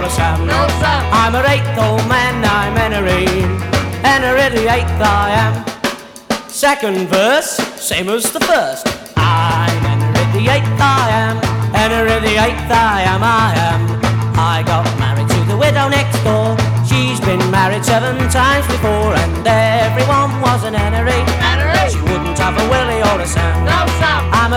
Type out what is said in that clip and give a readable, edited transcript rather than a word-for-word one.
a Sam. No, sir. I'm a eighth old man, I'm Henry. Henry the eighth I am. Second verse, same as the first. I'm Henry the eighth I am. Henry the eighth I am. I got married to the widow next door. She's been married 7 times before, and everyone was an Henry. Henry. She wouldn't have a Willie or a Sam. No, sir. I'm a